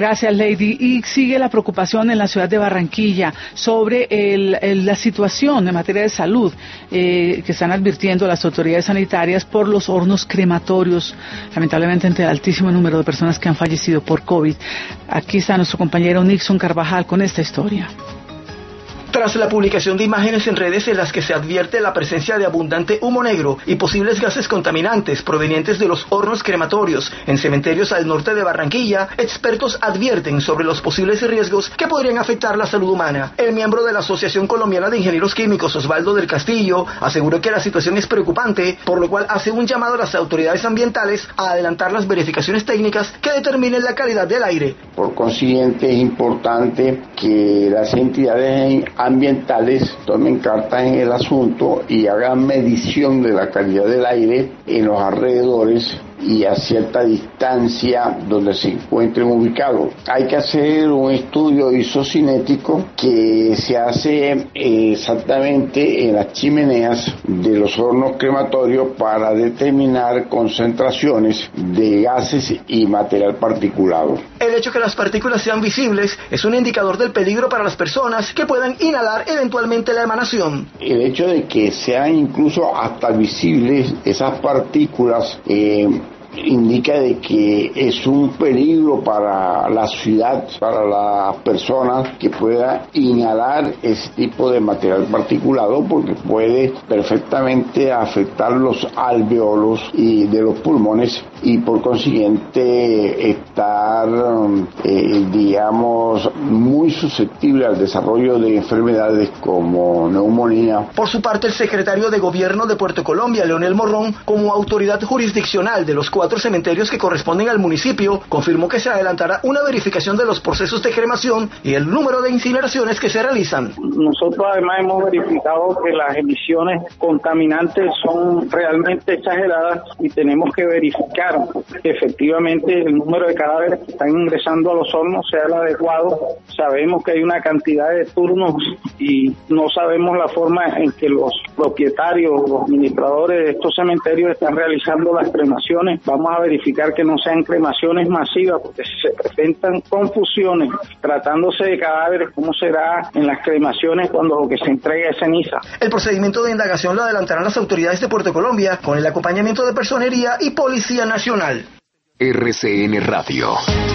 Gracias, Lady. Y sigue la preocupación en la ciudad de Barranquilla sobre la situación en materia de salud que están advirtiendo las autoridades sanitarias por los hornos crematorios, lamentablemente entre el altísimo número de personas que han fallecido por COVID. Aquí está nuestro compañero Nixon Carvajal con esta historia. Tras la publicación de imágenes en redes en las que se advierte la presencia de abundante humo negro y posibles gases contaminantes provenientes de los hornos crematorios en cementerios al norte de Barranquilla, expertos advierten sobre los posibles riesgos que podrían afectar la salud humana. El miembro de la Asociación Colombiana de Ingenieros Químicos, Osvaldo del Castillo, aseguró que la situación es preocupante, por lo cual hace un llamado a las autoridades ambientales a adelantar las verificaciones técnicas que determinen la calidad del aire. Por consiguiente, es importante que las entidades ambientales tomen cartas en el asunto y hagan medición de la calidad del aire en los alrededores y a cierta distancia donde se encuentren ubicados. Hay que hacer un estudio isocinético que se hace exactamente en las chimeneas de los hornos crematorios para determinar concentraciones de gases y material particulado. El hecho que las partículas sean visibles es un indicador del peligro para las personas que puedan inhalar eventualmente la emanación. El hecho de que sean incluso hasta visibles esas partículas indica de que es un peligro para la ciudad, para las personas que puedan inhalar ese tipo de material particulado, porque puede perfectamente afectar los alveolos y de los pulmones y por consiguiente estar digamos muy susceptible al desarrollo de enfermedades como neumonía. Por su parte, el secretario de Gobierno de Puerto Colombia, Leonel Morrón, como autoridad jurisdiccional de los 4 cementerios que corresponden al municipio, confirmó que se adelantará una verificación de los procesos de cremación y el número de incineraciones que se realizan. Nosotros además hemos verificado que las emisiones contaminantes son realmente exageradas y tenemos que verificar que efectivamente el número de cadáveres que están ingresando a los hornos sea el adecuado. Sabemos que hay una cantidad de turnos y no sabemos la forma en que los propietarios, los administradores de estos cementerios están realizando las cremaciones. Vamos a verificar que no sean cremaciones masivas, porque si se presentan confusiones tratándose de cadáveres, ¿cómo será en las cremaciones cuando lo que se entrega es ceniza? El procedimiento de indagación lo adelantarán las autoridades de Puerto Colombia con el acompañamiento de Personería y Policía Nacional. RCN Radio.